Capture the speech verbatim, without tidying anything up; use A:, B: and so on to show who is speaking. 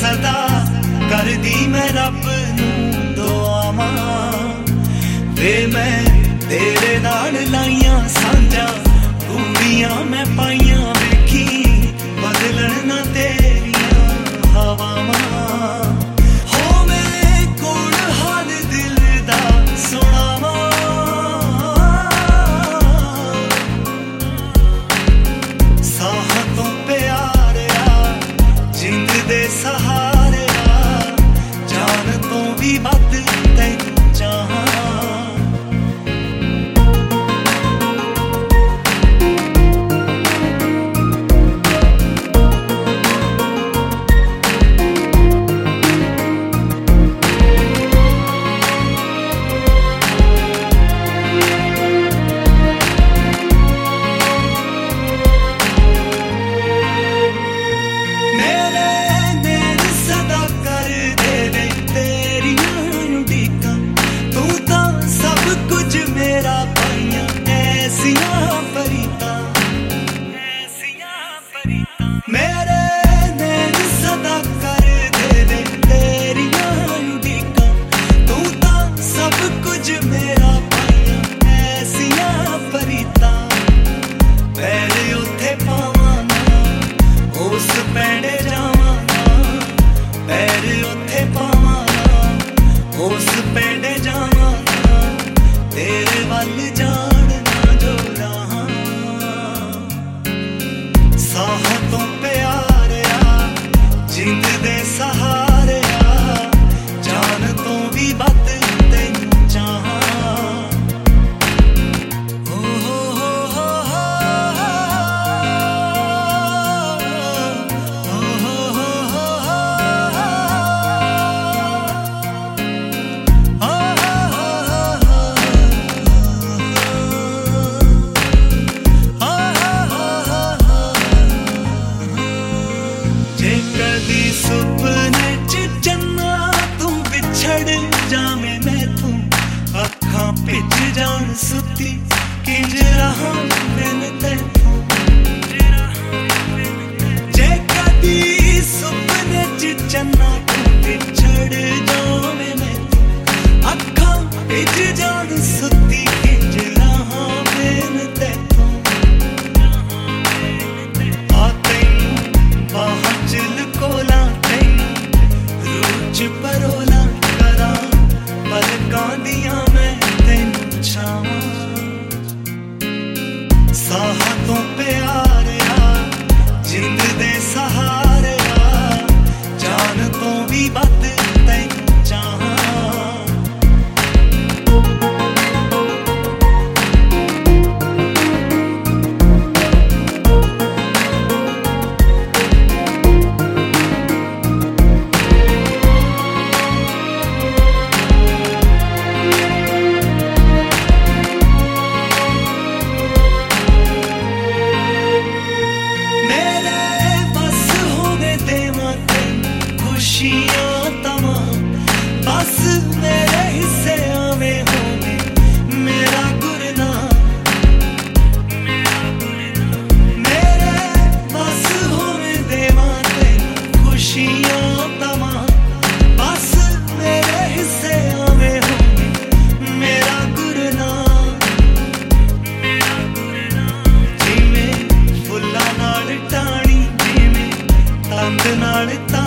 A: सदा करदी मैं रब नू दुआवां वे मैं तेरे नाल लाइयां सांझा दूरियां मैं पाइयां वेखी बदलन ना तेरियां हवावां हो मेरे कोल हाल दिल दा सुणावां साह तो प्यारिया जिंद दे सहारे जान तो भी वध तैनू चाहां मेरे नैन सदा कर दे दे तेरियां उड़ीकां तू तां सब कुछ मेरा पाइयां ऐसियां फरीदां पैर उत्थे पावां ना उस पैंडे जावां ना पैर उत्थे पावां ना उस पैंडे जावां ना तेरे वल जान ना जो राहां साह तो प्यारिया जिंद दे सहारे जान तो भी वध तैनू चाहां ओ हो हो हो हो हो कदी सुपने च जन्ना तू बिछड़ जावे मैं तू अखां भिज जान सुती किंज रहां बिन तैनू जे कदी सुपने च जन्ना तू बिछड़ जावे मैं तू अखां भिज जान सुती किंज रहां बिन तैनू आ तैनू बाहां कोला रूच परोला करा पलकां दियां मैं तैनू छावां साह तो प्यारिया जिंद दे सहारे जान तो भी वध तैनू चाहां खुशियां तमाम बस मेरे हिस्से आवे होवे मेरा गुरनाम मेरे बस होवे देवां तैनू खुशियां तमाम बस मेरे हिस्से आवे होवे मेरा गुरनाम जिवें फुल्लां नाल टाणी जिवें तंद नाल